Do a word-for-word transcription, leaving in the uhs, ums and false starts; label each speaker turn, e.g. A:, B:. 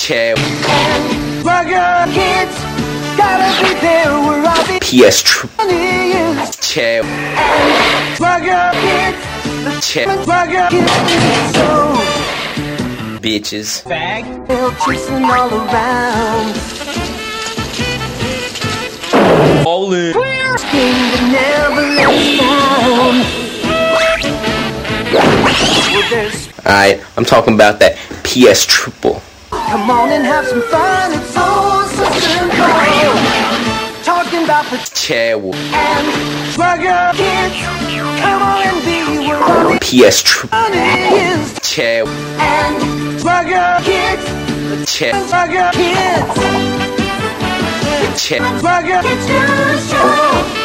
A: Chair.
B: And Burger Kids, gotta be there where all the
A: P S Triple.
B: money is.
A: Chair.
B: And Burger Kids, the
A: Chair.
B: Burger Kids, so
A: Bitches.
B: fag, they'll chasing all around.
A: All in.
B: King that never lets down. Well, there's
A: Alright, I'm talking about that P S Triple.
B: come on and have some fun, it's all so simple. Talking about the
A: Chair.
B: and Burger Kids, come on and be where all the
A: P S Triple.
B: money is.
A: Chair.
B: And Burger Kids,
A: Chair.
B: Burger Kids,
A: Chair.
B: Burger Kids, do the show.